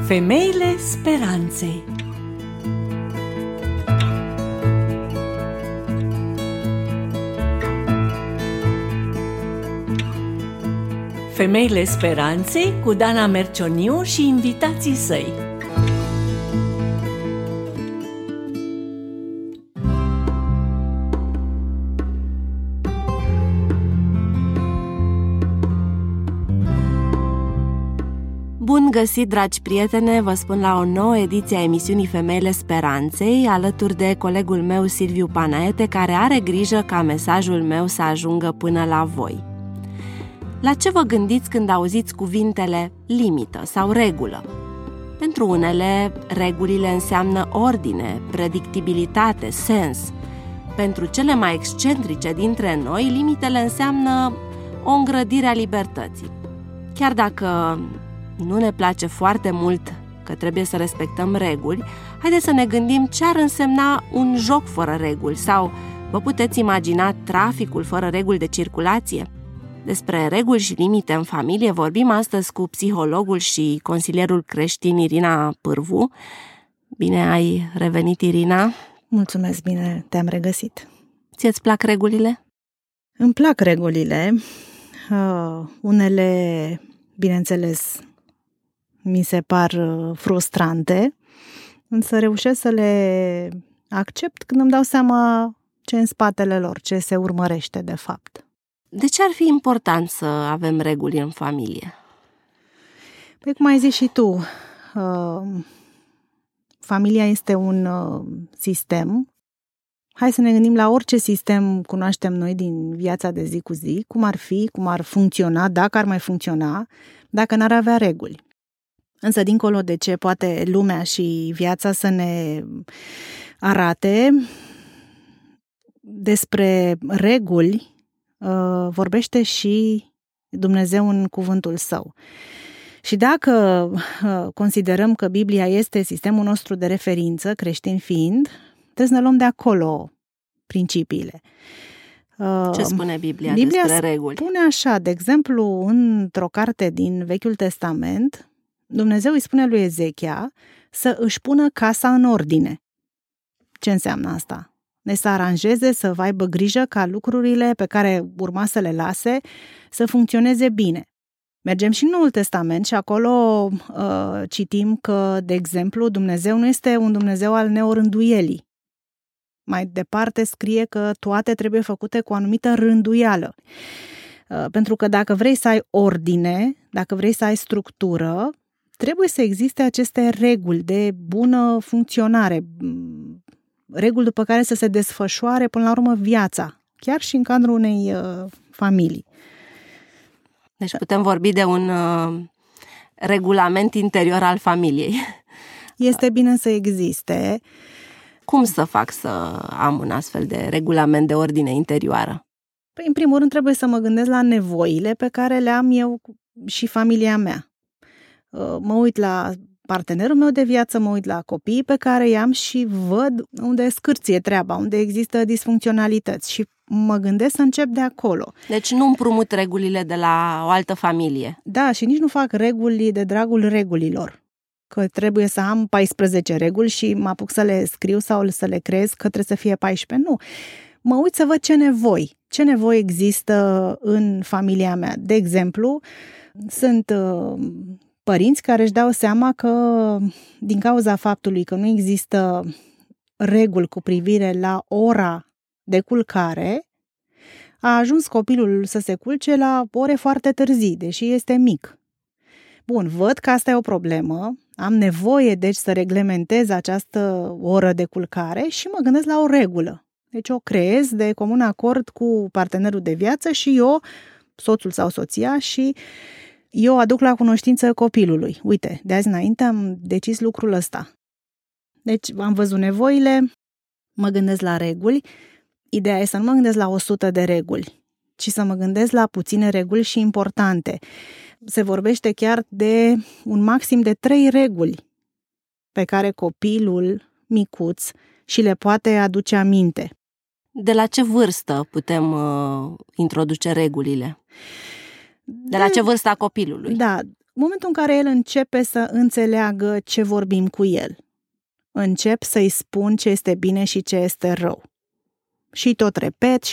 Femeile speranței. Femeile speranței cu Dana Mercioniu și invitații săi. Bun găsit, dragi prietene, vă spun la o nouă ediție a emisiunii Femeile Speranței, alături de colegul meu Silviu Panaete, care are grijă ca mesajul meu să ajungă până la voi. La ce vă gândiți când auziți cuvintele limită sau regulă? Pentru unele, regulile înseamnă ordine, predictibilitate, sens. Pentru cele mai excentrice dintre noi, limitele înseamnă o îngrădire a libertății. Chiar dacă nu ne place foarte mult că trebuie să respectăm reguli, haideți să ne gândim ce ar însemna un joc fără reguli sau vă puteți imagina traficul fără reguli de circulație? Despre reguli și limite în familie vorbim astăzi cu psihologul și consilierul creștin Irina Pârvu. Bine ai revenit, Irina! Mulțumesc, bine te-am regăsit! Ție-ți plac regulile? Îmi plac regulile. Unele, bineînțeles, mi se par frustrante, însă reușesc să le accept când îmi dau seama ce în spatele lor, ce se urmărește de fapt. De ce ar fi important să avem reguli în familie? Păi, cum ai zis și tu, familia este un sistem. Hai să ne gândim la orice sistem cunoaștem noi din viața de zi cu zi, cum ar fi, cum ar funcționa, dacă ar mai funcționa, dacă n-ar avea reguli. Însă, dincolo de ce poate lumea și viața să ne arate, despre reguli vorbește și Dumnezeu în cuvântul Său. Și dacă considerăm că Biblia este sistemul nostru de referință, creștin fiind, trebuie să ne luăm de acolo principiile. Ce spune Biblia despre reguli? Spune așa, de exemplu, într-o carte din Vechiul Testament, Dumnezeu îi spune lui Ezechia să își pună casa în ordine. Ce înseamnă asta? Deci să aranjeze, să aibă grijă ca lucrurile pe care urma să le lase să funcționeze bine. Mergem și în Noul Testament și acolo citim că, de exemplu, Dumnezeu nu este un Dumnezeu al neorânduielii. Mai departe scrie că toate trebuie făcute cu o anumită rânduială. Pentru că dacă vrei să ai ordine, dacă vrei să ai structură, trebuie să existe aceste reguli de bună funcționare, reguli după care să se desfășoare până la urmă viața, chiar și în cadrul unei familii. Deci putem vorbi de un regulament interior al familiei. Este bine să existe. Cum să fac să am un astfel de regulament de ordine interioară? Păi, în primul rând, trebuie să mă gândesc la nevoile pe care le am eu și familia mea. Mă uit la partenerul meu de viață, mă uit la copiii pe care i-am și văd unde scârție treaba, unde există disfuncționalități și mă gândesc să încep de acolo. Deci nu împrumut regulile de la o altă familie. Da, și nici nu fac reguli de dragul regulilor. Că trebuie să am 14 reguli și mă apuc să le scriu sau să le creez că trebuie să fie 14. Nu. Mă uit să văd ce nevoi există în familia mea. De exemplu, sunt părinți care își dau seama că din cauza faptului că nu există reguli cu privire la ora de culcare, a ajuns copilul să se culce la ore foarte târzii, deși este mic. Bun, văd că asta e o problemă, am nevoie deci să reglementez această oră de culcare și mă gândesc la o regulă. Deci o creez de comun acord cu partenerul de viață și eu, soțul sau soția, și eu aduc la cunoștință copilului. Uite, de azi înainte am decis lucrul ăsta. Deci am văzut nevoile, mă gândesc la reguli. Ideea e să nu mă gândesc la 100 de reguli, ci să mă gândesc la puține reguli și importante. Se vorbește chiar de un maxim de 3 reguli pe care copilul micuț și le poate aduce aminte. De la ce vârstă putem introduce regulile? De la ce vârstă a copilului? Da, momentul în care el începe să înțeleagă ce vorbim cu el. Încep să-i spun ce este bine și ce este rău. Și tot repet,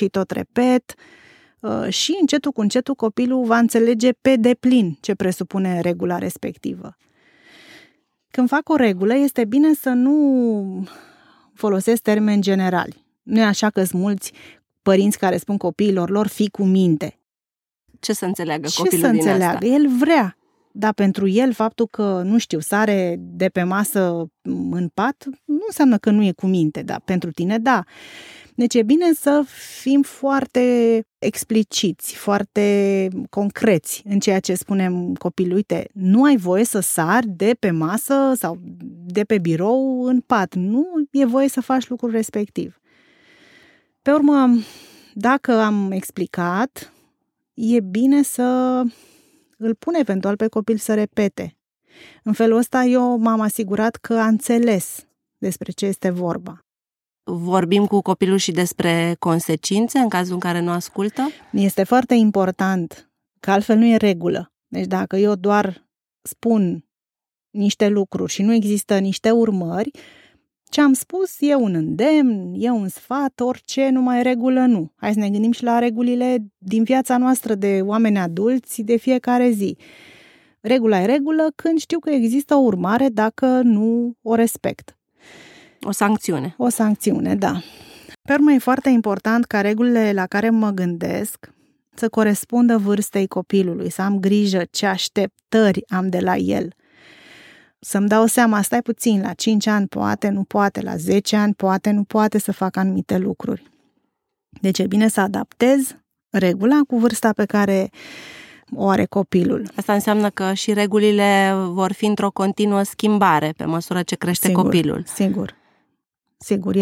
și încetul cu încetul copilul va înțelege pe deplin ce presupune regula respectivă. Când fac o regulă, este bine să nu folosesc termeni generali. Nu e așa că sunt mulți părinți care spun copiilor lor, fii cu minte. Ce să înțeleagă Ce copilul să din înțeleagă? asta? El vrea. Dar pentru el, faptul că, nu știu, sare de pe masă în pat, nu înseamnă că nu e cu minte, dar pentru tine, da. Deci e bine să fim foarte expliciți, foarte concreți în ceea ce spunem copilului. Uite, nu ai voie să sari de pe masă sau de pe birou în pat. Nu e voie să faci lucrul respectiv. Pe urmă, dacă am explicat, e bine să îl pun eventual pe copil să repete. În felul ăsta eu m-am asigurat că a înțeles despre ce este vorba. Vorbim cu copilul și despre consecințe în cazul în care nu ascultă? Este foarte important, că altfel nu e regulă. Deci dacă eu doar spun niște lucruri și nu există niște urmări, ce am spus e un îndemn, e un sfat, orice, numai regulă nu. Hai să ne gândim și la regulile din viața noastră de oameni adulți de fiecare zi. Regula e regulă când știu că există o urmare dacă nu o respect. O sancțiune. O sancțiune, da. Pe urmă, e foarte important ca regulile la care mă gândesc să corespundă vârstei copilului, să am grijă ce așteptări am de la el. Să-mi dau seama, stai puțin, la 5 ani poate, nu poate, la 10 ani poate, nu poate să facă anumite lucruri. Deci e bine să adaptez regula cu vârsta pe care o are copilul. Asta înseamnă că și regulile vor fi într-o continuă schimbare pe măsură ce crește copilul. Sigur,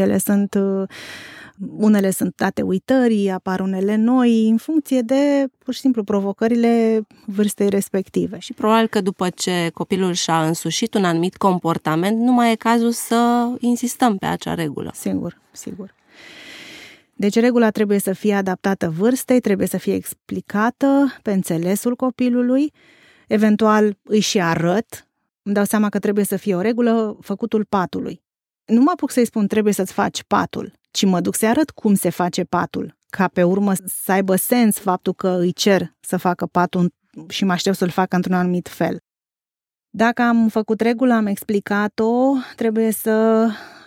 unele sunt date uitării, apar unele noi, în funcție de, pur și simplu, provocările vârstei respective. Și probabil că după ce copilul și-a însușit un anumit comportament, nu mai e cazul să insistăm pe acea regulă. Sigur. Deci regula trebuie să fie adaptată vârstei, trebuie să fie explicată pe înțelesul copilului, eventual îi și arăt. Îmi dau seama că trebuie să fie o regulă, făcutul patului. Nu mă apuc să-i spun trebuie să-ți faci patul, ci mă duc să-i arăt cum se face patul, ca pe urmă să aibă sens faptul că îi cer să facă patul și mă aștept să-l facă într-un anumit fel. Dacă am făcut regula, am explicat-o, trebuie să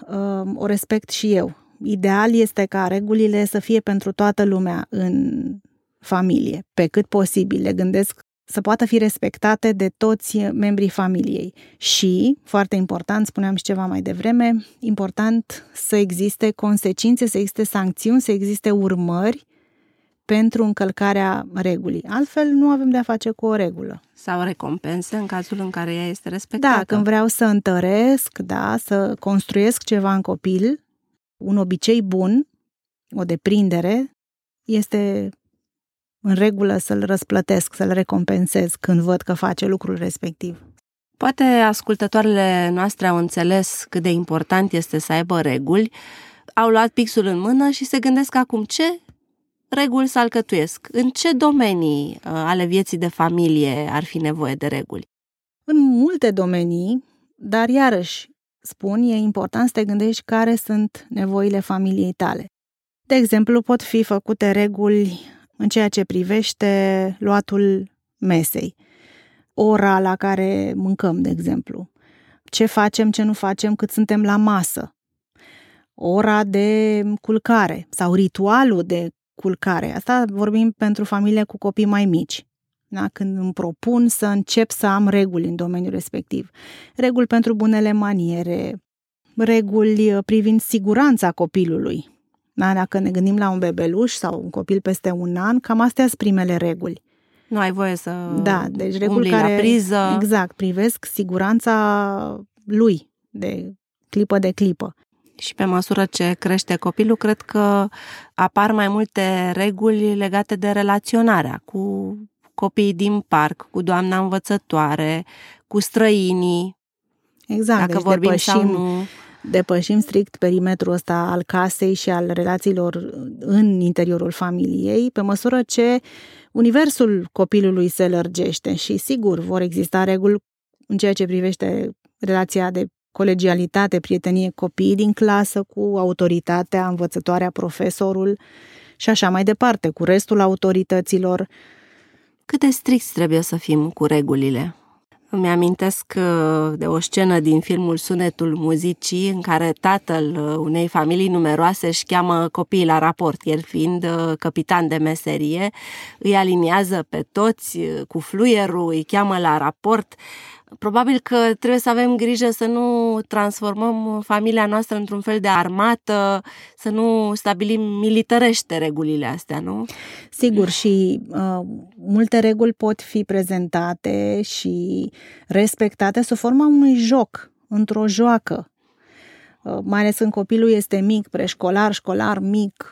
o respect și eu. Ideal este ca regulile să fie pentru toată lumea în familie, pe cât posibil. Le gândesc să poată fi respectate de toți membrii familiei. Și, foarte important, spuneam și ceva mai devreme, important să existe consecințe, să existe sancțiuni, să existe urmări pentru încălcarea regulii. Altfel, nu avem de-a face cu o regulă. Sau recompense în cazul în care ea este respectată. Da, când vreau să întăresc, să construiesc ceva în copil, un obicei bun, o deprindere, este în regulă să-l răsplătesc, să-l recompensez când văd că face lucrul respectiv. Poate ascultătoarele noastre au înțeles cât de important este să aibă reguli, au luat pixul în mână și se gândesc acum ce reguli să alcătuiesc, în ce domenii ale vieții de familie ar fi nevoie de reguli. În multe domenii, dar iarăși spun, e important să te gândești care sunt nevoile familiei tale. De exemplu, pot fi făcute reguli în ceea ce privește luatul mesei, ora la care mâncăm, de exemplu, ce facem, ce nu facem cât suntem la masă, ora de culcare sau ritualul de culcare. Asta vorbim pentru familie cu copii mai mici. Da? Când îmi propun să încep să am reguli în domeniul respectiv. Reguli pentru bunele maniere, reguli privind siguranța copilului. Da? Dacă ne gândim la un bebeluș sau un copil peste 1 an, cam astea sunt primele reguli. Nu ai voie să deci reguli care, la priză. Exact, privesc siguranța lui de clipă de clipă. Și pe măsură ce crește copilul, cred că apar mai multe reguli legate de relaționarea cu copiii din parc, cu doamna învățătoare, cu străinii. Exact, dacă deci vorbim sau nu. Depășim strict perimetrul ăsta al casei și al relațiilor în interiorul familiei, pe măsură ce universul copilului se lărgește și, sigur, vor exista reguli în ceea ce privește relația de colegialitate, prietenie copiii din clasă cu autoritatea, învățătoarea, profesorul și așa mai departe, cu restul autorităților. Cât de stricți trebuie să fim cu regulile? Îmi amintesc de o scenă din filmul Sunetul muzicii, în care tatăl unei familii numeroase își cheamă copiii la raport. El, fiind capitan de meserie, îi aliniază pe toți cu fluierul, îi cheamă la raport. Probabil că trebuie să avem grijă să nu transformăm familia noastră într-un fel de armată, să nu stabilim militărește regulile astea, nu? Sigur, și multe reguli pot fi prezentate și respectate sub forma unui joc, într-o joacă. Mai ales când copilul este mic, preșcolar, școlar mic,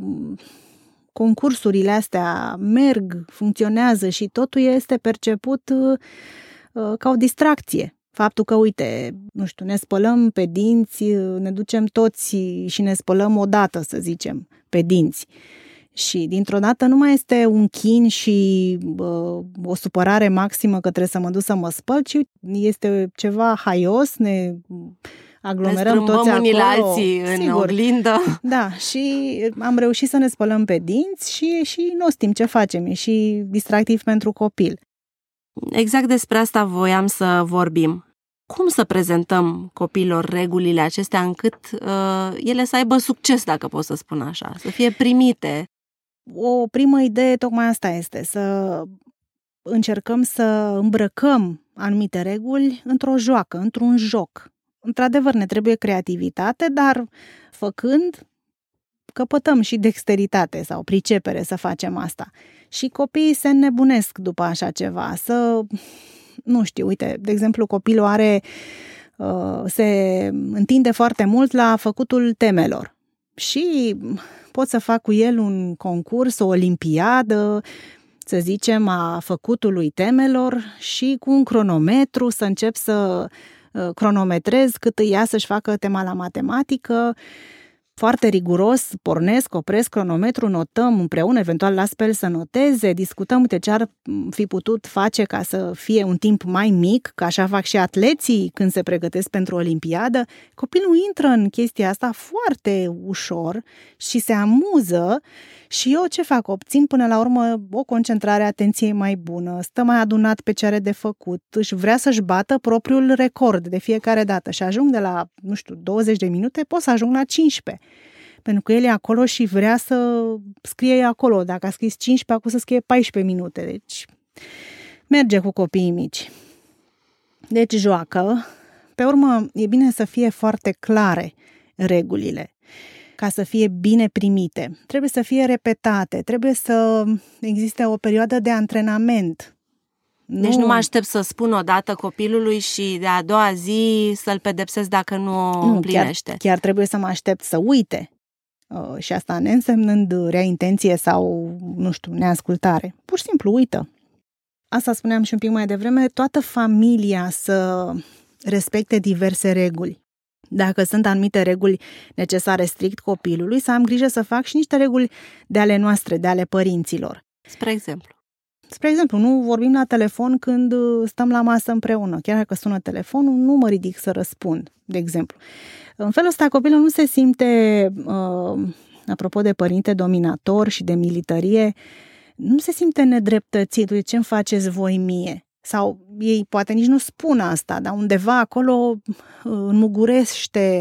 concursurile astea merg, funcționează și totul este perceput ca o distracție. Faptul că, uite, nu știu, ne spălăm pe dinți, ne ducem toți și ne spălăm odată, să zicem, pe dinți. Și dintr-o dată nu mai este un chin și o supărare maximă că trebuie să mă duc să mă spăl, ci este ceva haios, ne aglomerăm toți acolo. unii la alții în oglindă. Da, și am reușit să ne spălăm pe dinți și nu știm ce facem, e și distractiv pentru copil. Exact despre asta voiam să vorbim. Cum să prezentăm copiilor regulile acestea încât ele să aibă succes, dacă pot să spun așa, să fie primite? O primă idee tocmai asta este, să încercăm să îmbrăcăm anumite reguli într-o joacă, într-un joc. Într-adevăr, ne trebuie creativitate, dar făcând, căpătăm și dexteritate sau pricepere să facem asta. Și copiii se înnebunesc după așa ceva, nu știu, uite, de exemplu, copilul se întinde foarte mult la făcutul temelor și pot să fac cu el un concurs, o olimpiadă, să zicem, a făcutului temelor și cu un cronometru să încep să cronometrez cât îi ia să-și facă tema la matematică. Foarte riguros, pornesc, opresc cronometru, notăm împreună, eventual las pe el să noteze, discutăm ce ar fi putut face ca să fie un timp mai mic, că așa fac și atleții când se pregătesc pentru olimpiadă. Copilul intră în chestia asta foarte ușor și se amuză și eu ce fac? Obțin până la urmă o concentrare a atenției mai bună, stă mai adunat pe ce are de făcut, vrea să-și bată propriul record de fiecare dată și ajung de la, 20 de minute, pot să ajung la 15. Pentru că el e acolo și vrea să scrie acolo. Dacă a scris 15, acum să scrie 14 minute. Deci merge cu copiii mici. Deci joacă. Pe urmă, e bine să fie foarte clare regulile, ca să fie bine primite. Trebuie să fie repetate, trebuie să existe o perioadă de antrenament. Deci nu mă aștept să spun odată copilului și de a doua zi să-l pedepsesc dacă nu o împlinește. Chiar trebuie să mă aștept să uite. Și asta neînsemnând rea intenție sau, neascultare. Pur și simplu uită. Asta spuneam și un pic mai devreme, toată familia să respecte diverse reguli. Dacă sunt anumite reguli necesare strict copilului, să am grijă să fac și niște reguli de ale noastre, de ale părinților. Spre exemplu, nu vorbim la telefon când stăm la masă împreună. Chiar dacă sună telefonul, nu mă ridic să răspund, de exemplu. În felul ăsta, copilul nu se simte, apropo de părinte dominator și de militarie, nu se simte nedreptățit. Ce-mi faceți voi mie? Sau ei poate nici nu spun asta, dar undeva acolo înmugurește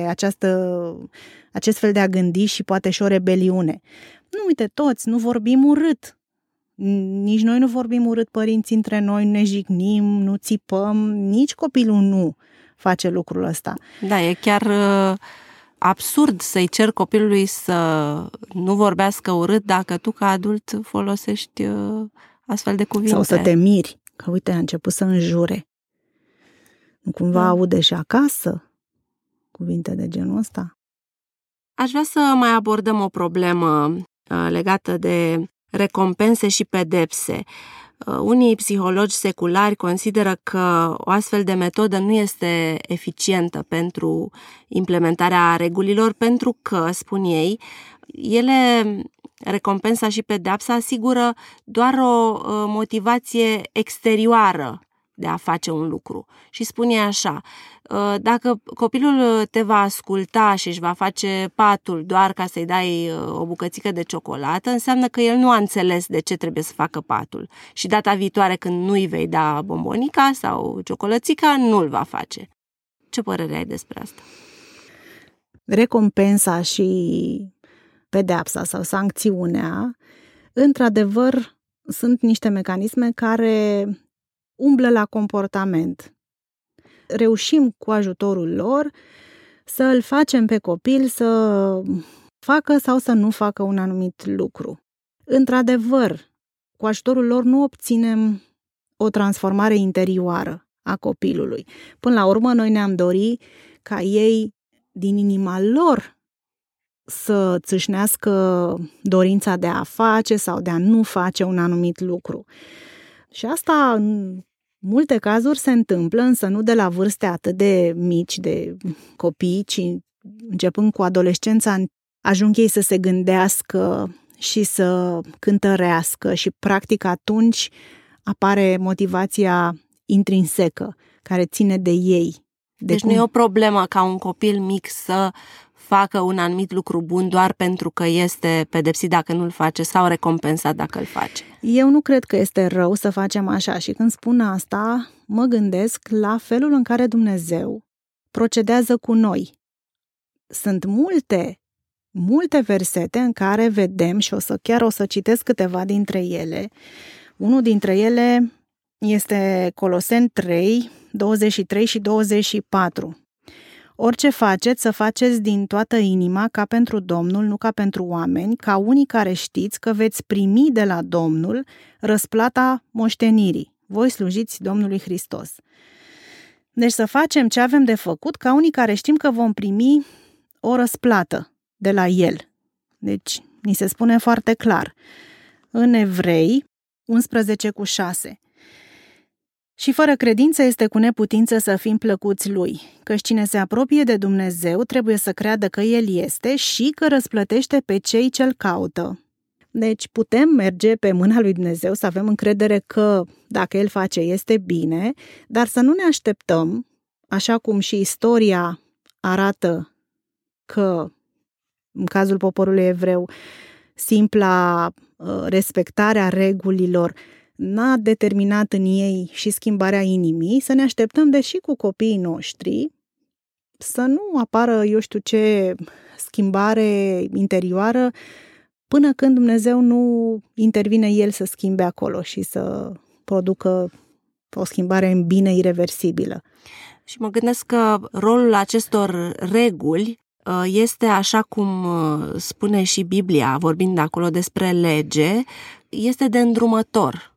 acest fel de a gândi și poate și o rebeliune. Nu, uite, toți, nu vorbim urât. Nici noi nu vorbim urât, părinții, între noi, nu ne jignim, nu țipăm, nici copilul nu face lucrul ăsta. Da, e chiar absurd să-i cer copilului să nu vorbească urât dacă tu ca adult folosești astfel de cuvinte. Sau să te miri, că uite, a început să înjure. Nu cumva aude și acasă cuvinte de genul ăsta? Aș vrea să mai abordăm o problemă legată de recompense și pedepse. Unii psihologi seculari consideră că o astfel de metodă nu este eficientă pentru implementarea regulilor, pentru că, spun ei, ele recompensa și pedeapsa asigură doar o motivație exterioară de a face un lucru. Și spune așa, dacă copilul te va asculta și își va face patul doar ca să-i dai o bucățică de ciocolată, înseamnă că el nu a înțeles de ce trebuie să facă patul. Și data viitoare când nu-i vei da bombonica sau ciocolățica, nu-l va face. Ce părere ai despre asta? Recompensa și pedeapsa sau sancțiunea, într-adevăr, sunt niște mecanisme care umblă la comportament. Reușim cu ajutorul lor să îl facem pe copil să facă sau să nu facă un anumit lucru. Într-adevăr, cu ajutorul lor nu obținem o transformare interioară a copilului. Până la urmă, noi ne-am dorit ca ei, din inima lor, să țâșnească dorința de a face sau de a nu face un anumit lucru. Și asta, în multe cazuri, se întâmplă, însă nu de la vârste atât de mici, de copii, ci începând cu adolescența, ajung ei să se gândească și să cântărească și, practic, atunci apare motivația intrinsecă, care ține de ei. Deci nu e o problemă ca un copil mic să facă un anumit lucru bun doar pentru că este pedepsit dacă nu-l face sau recompensat dacă îl face. Eu nu cred că este rău să facem așa și când spun asta, mă gândesc la felul în care Dumnezeu procedează cu noi. Sunt multe versete în care vedem, și o să citesc câteva dintre ele. Unul dintre ele este Coloseni 3, 23 și 24. Orice faceți, să faceți din toată inima, ca pentru Domnul, nu ca pentru oameni, ca unii care știți că veți primi de la Domnul răsplata moștenirii. Voi slujiți Domnului Hristos. Deci să facem ce avem de făcut, ca unii care știm că vom primi o răsplată de la El. Deci, ni se spune foarte clar. În Evrei 11:6. Și fără credință este cu neputință să fim plăcuți Lui, căci cine se apropie de Dumnezeu trebuie să creadă că El este și că răsplătește pe cei ce-L caută. Deci putem merge pe mâna lui Dumnezeu, să avem încredere că dacă El face este bine, dar să nu ne așteptăm, așa cum și istoria arată că, în cazul poporului evreu, simpla respectarea regulilor n-a determinat în ei și schimbarea inimii, să ne așteptăm, deși cu copiii noștri, să nu apară, eu știu ce, schimbare interioară, până când Dumnezeu nu intervine El să schimbe acolo și să producă o schimbare în bine ireversibilă. Și mă gândesc că rolul acestor reguli este, așa cum spune și Biblia, vorbind acolo despre lege, este de îndrumător.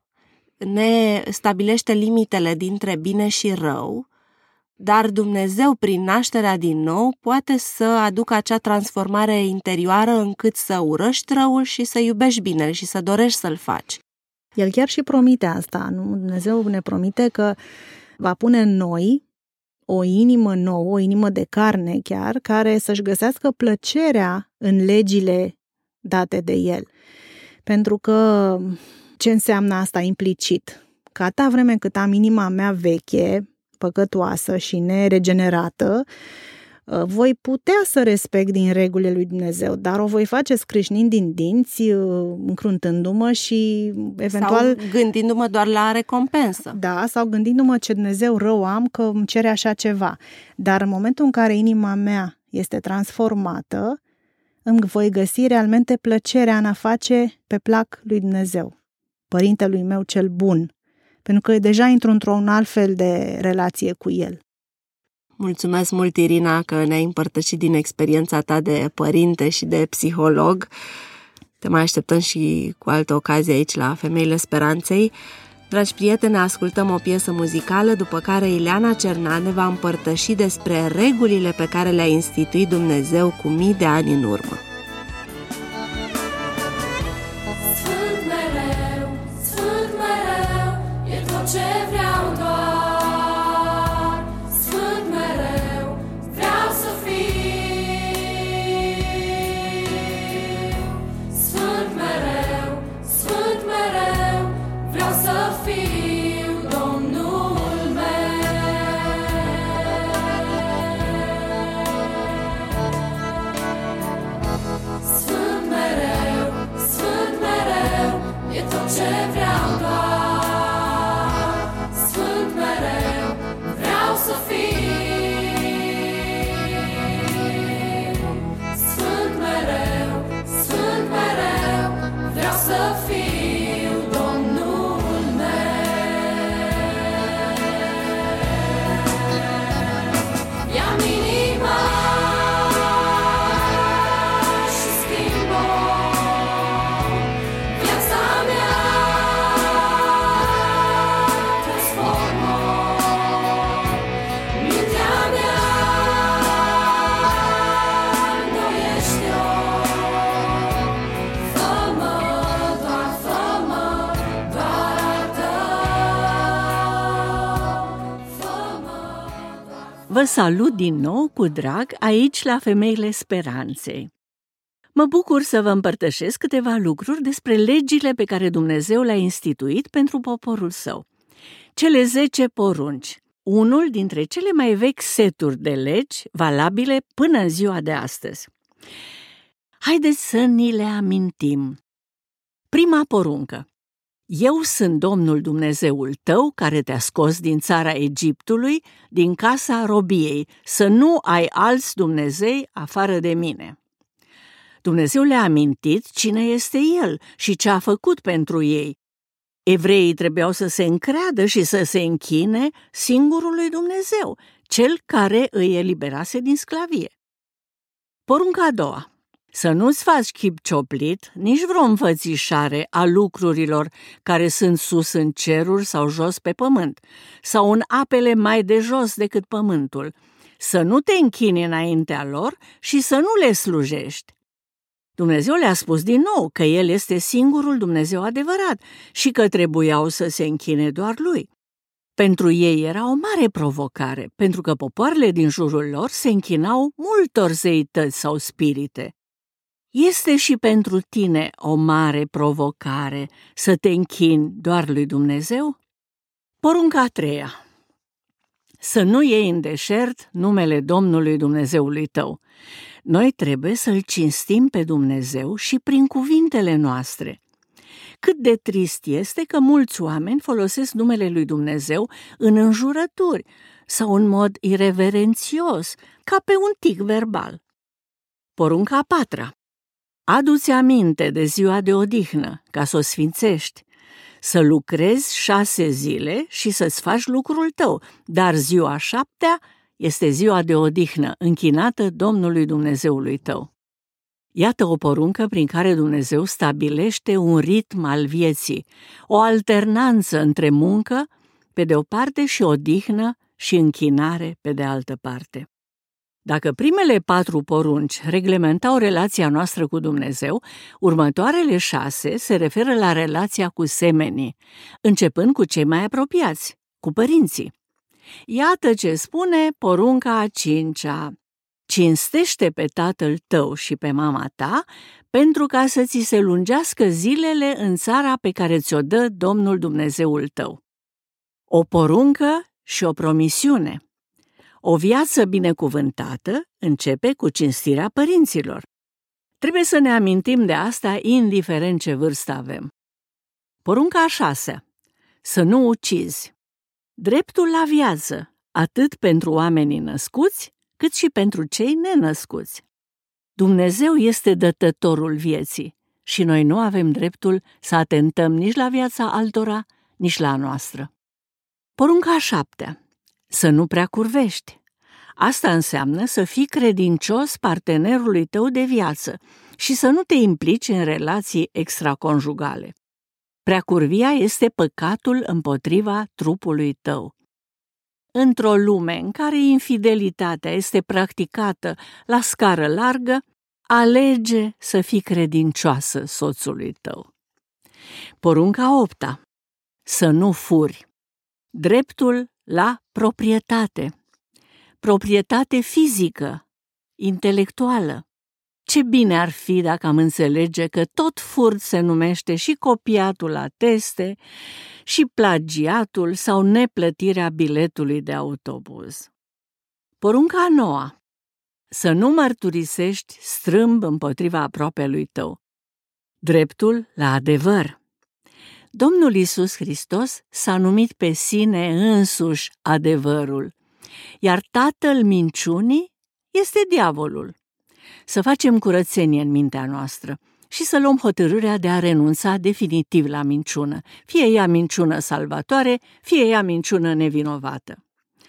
Ne stabilește limitele dintre bine și rău, dar Dumnezeu, prin nașterea din nou, poate să aducă acea transformare interioară încât să urăști răul și să iubești binele și să dorești să-l faci. El chiar și promite asta, nu? Dumnezeu ne promite că va pune în noi o inimă nouă, o inimă de carne chiar, care să-și găsească plăcerea în legile date de El. Pentru că ce înseamnă asta implicit? Că atâta vreme cât am inima mea veche, păcătoasă și neregenerată, voi putea să respect din regulile lui Dumnezeu, dar o voi face scrâșnind din dinți, încruntându-mă și eventual... Sau gândindu-mă doar la recompensă. Da, sau gândindu-mă ce Dumnezeu rău am că îmi cere așa ceva. Dar în momentul în care inima mea este transformată, îmi voi găsi realmente plăcerea în a face pe plac lui Dumnezeu, Părintelui meu cel bun, pentru că deja intru într-un alt fel de relație cu El. Mulțumesc mult, Irina, că ne-ai împărtășit din experiența ta de părinte și de psiholog. Te mai așteptăm și cu altă ocazie aici la Femeile Speranței. Dragi prieteni, ascultăm o piesă muzicală, după care Ileana Cernan ne va împărtăși despre regulile pe care le-a instituit Dumnezeu cu mii de ani în urmă. Sfânt Vă salut din nou cu drag aici la Femeile Speranței. Mă bucur să vă împărtășesc câteva lucruri despre legile pe care Dumnezeu le-a instituit pentru poporul său. Cele 10 porunci, unul dintre cele mai vechi seturi de legi valabile până în ziua de astăzi. Haideți să ni le amintim. Prima poruncă. Eu sunt Domnul Dumnezeul tău care te-a scos din țara Egiptului, din casa robiei, să nu ai alți Dumnezei afară de mine. Dumnezeu le-a amintit cine este El și ce a făcut pentru ei. Evreii trebuiau să se încreadă și să se închine singurului Dumnezeu, Cel care îi eliberase din sclavie. Porunca a doua. Să nu-ți faci chip cioplit, nici vreo înfățișare a lucrurilor care sunt sus în ceruri sau jos pe pământ, sau în apele mai de jos decât pământul, să nu te închini înaintea lor și să nu le slujești. Dumnezeu le-a spus din nou că El este singurul Dumnezeu adevărat și că trebuiau să se închine doar Lui. Pentru ei era o mare provocare, pentru că popoarele din jurul lor se închinau multor zeități sau spirite. Este și pentru tine o mare provocare să te închini doar lui Dumnezeu? Porunca a treia. Să nu iei în deșert numele Domnului Dumnezeului tău. Noi trebuie să-L cinstim pe Dumnezeu și prin cuvintele noastre. Cât de trist este că mulți oameni folosesc numele lui Dumnezeu în înjurături sau în mod ireverențios, ca pe un tic verbal. Porunca a patra. Adu-ți aminte de ziua de odihnă, ca să o sfințești, să lucrezi 6 zile și să-ți faci lucrul tău, dar ziua 7-a este ziua de odihnă, închinată Domnului Dumnezeului tău. Iată o poruncă prin care Dumnezeu stabilește un ritm al vieții, o alternanță între muncă, pe de o parte, și odihnă și închinare, pe de altă parte. Dacă primele 4 porunci reglementau relația noastră cu Dumnezeu, următoarele 6 se referă la relația cu semenii, începând cu cei mai apropiați, cu părinții. Iată ce spune porunca a 5-a. Cinstește pe tatăl tău și pe mama ta, pentru ca să ți se lungească zilele în țara pe care ți-o dă Domnul Dumnezeul tău. O poruncă și o promisiune. O viață binecuvântată începe cu cinstirea părinților. Trebuie să ne amintim de asta indiferent ce vârstă avem. Porunca a 6-a. Să nu ucizi. Dreptul la viață, atât pentru oamenii născuți, cât și pentru cei nenăscuți. Dumnezeu este dătătorul vieții și noi nu avem dreptul să atentăm nici la viața altora, nici la a noastră. Porunca a 7-a. Să nu prea curvești. Asta înseamnă să fii credincios partenerului tău de viață și să nu te implici în relații extraconjugale. Preacurvia este păcatul împotriva trupului tău. Într-o lume în care infidelitatea este practicată la scară largă, alege să fii credincioasă soțului tău. Porunca a 8-a. Să nu furi. Dreptul la proprietate. Proprietate fizică, intelectuală. Ce bine ar fi dacă am înțelege că tot furt se numește și copiatul la teste, și plagiatul sau neplătirea biletului de autobuz. Porunca a 9-a. Să nu mărturisești strâmb împotriva aproapelui tău. Dreptul la adevăr. Domnul Iisus Hristos s-a numit pe sine însuși adevărul, iar tatăl minciunii este diavolul. Să facem curățenie în mintea noastră și să luăm hotărârea de a renunța definitiv la minciună, fie ea minciună salvatoare, fie ea minciună nevinovată.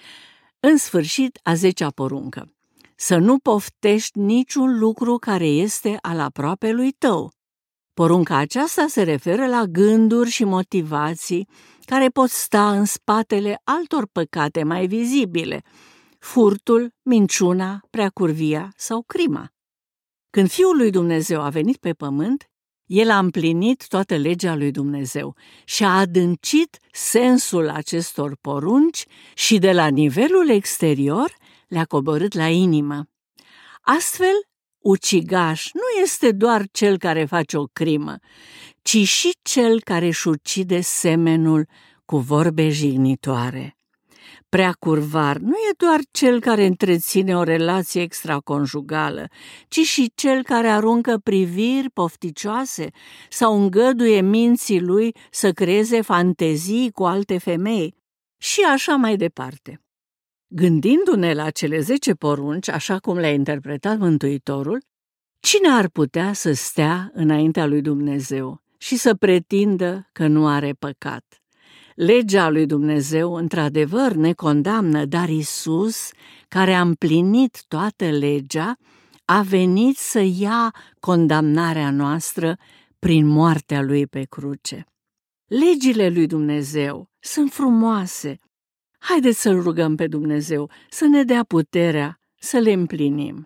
În sfârșit, a 10-a poruncă. Să nu poftești niciun lucru care este al aproapelui tău. Porunca aceasta se referă la gânduri și motivații care pot sta în spatele altor păcate mai vizibile, furtul, minciuna, preacurvia sau crima. Când Fiul lui Dumnezeu a venit pe pământ, El a împlinit toată legea lui Dumnezeu și a adâncit sensul acestor porunci și de la nivelul exterior le-a coborât la inimă. Astfel, ucigaș nu este doar cel care face o crimă, ci și cel care își ucide semenul cu vorbe jignitoare. Prea curvar nu e doar cel care întreține o relație extraconjugală, ci și cel care aruncă priviri pofticioase sau îngăduie minții lui să creeze fantezii cu alte femei și așa mai departe. Gândindu-ne la cele 10 porunci, așa cum le-a interpretat Mântuitorul, cine ar putea să stea înaintea lui Dumnezeu și să pretindă că nu are păcat? Legea lui Dumnezeu într-adevăr ne condamnă, dar Iisus, care a împlinit toată legea, a venit să ia condamnarea noastră prin moartea lui pe cruce. Legile lui Dumnezeu sunt frumoase. Haideți să-L rugăm pe Dumnezeu să ne dea puterea să le împlinim.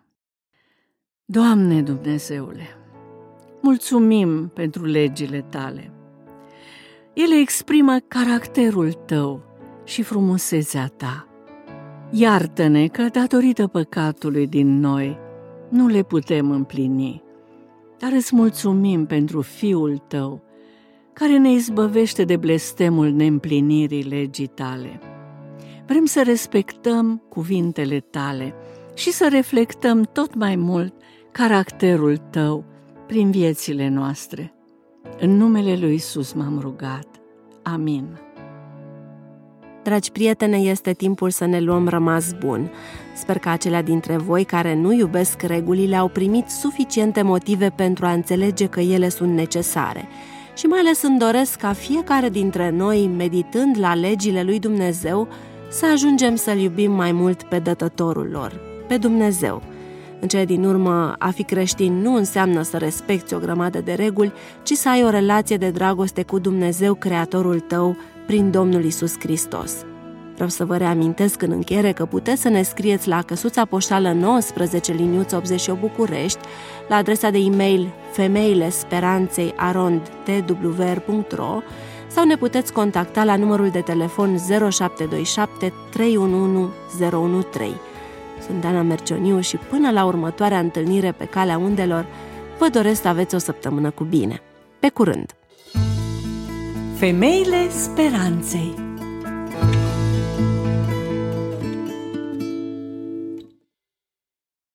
Doamne Dumnezeule, mulțumim pentru legile Tale. Ele exprimă caracterul Tău și frumusețea Ta. Iartă-ne că, datorită păcatului din noi, nu le putem împlini, dar îți mulțumim pentru Fiul Tău, care ne izbăvește de blestemul neîmplinirii legii Tale. Vrem să respectăm cuvintele Tale și să reflectăm tot mai mult caracterul Tău prin viețile noastre. În numele lui Iisus m-am rugat. Amin. Dragi prietene, este timpul să ne luăm rămas bun. Sper că acelea dintre voi care nu iubesc regulile au primit suficiente motive pentru a înțelege că ele sunt necesare. Și mai ales îmi doresc ca fiecare dintre noi, meditând la legile lui Dumnezeu, să ajungem să-L iubim mai mult pe Dătătorul lor, pe Dumnezeu. În cele din urmă, a fi creștin nu înseamnă să respecti o grămadă de reguli, ci să ai o relație de dragoste cu Dumnezeu, Creatorul tău, prin Domnul Iisus Hristos. Vreau să vă reamintesc în încheiere că puteți să ne scrieți la căsuța poștală 19 liniuță 88 București, la adresa de e-mail femeilesperanței@twr.ro sau ne puteți contacta la numărul de telefon 0727 311 013. Sunt Dana Mercioniu și până la următoarea întâlnire pe calea undelor, vă doresc să aveți o săptămână cu bine. Pe curând! Femeile Speranței.